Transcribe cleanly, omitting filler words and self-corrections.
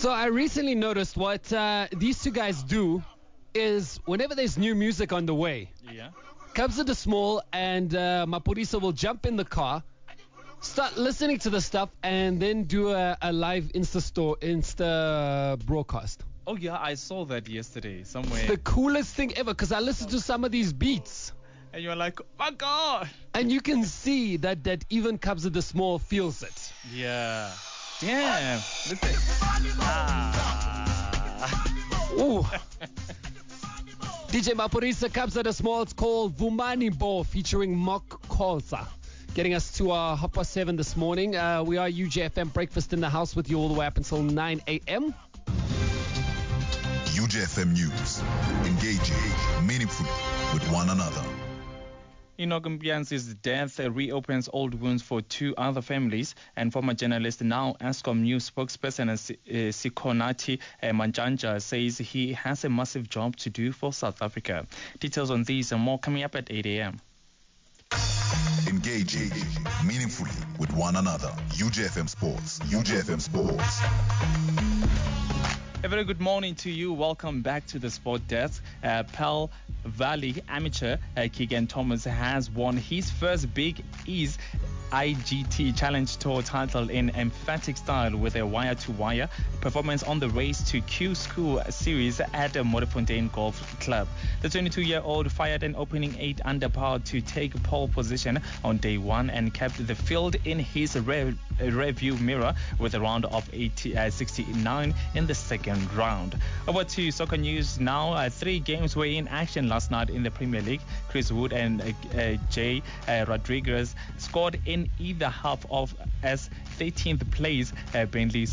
So I recently noticed what these two guys do is whenever there's new music on the way, Yeah. Kabza De Small and Mapurisa will jump in the car, start listening to the stuff, and then do a live Insta broadcast. Oh yeah, I saw that yesterday somewhere. It's the coolest thing ever because I listened to some of these beats. And you're like, oh my God. And you can see that even Kabza De Small feels it. Yeah. Damn. Listen. Ooh. DJ Mapurisa, Kabza De Small. It's called Vumani Bo featuring Mok Khoza. Getting us to 7:30 this morning. We are UJFM Breakfast in the House with you all the way up until 9 a.m. UJFM News. Engaging meaningfully with one another. Enoch Mpianzi's death reopens old wounds for two other families, and former journalist, now Eskom News spokesperson Sikonati Manjanja says he has a massive job to do for South Africa. Details on these and more coming up at 8 a.m. Engaging meaningfully with one another. UJFM Sports. UJFM Sports. A very good morning to you. Welcome back to the Sport Desk. Pearl Valley amateur Keegan Thomas has won his first Big East IGT Challenge Tour title in emphatic style with a wire-to-wire performance on the Race to Q School series at the Modderfontein Golf Club. The 22-year-old fired an opening 8 under par to take pole position on day one and kept the field in his rearview mirror with a round of 69 in the second round. Over to soccer news now. 3 games were in action last night in the Premier League. Chris Wood and Jay Rodriguez scored in either half of as 13th place. Burnley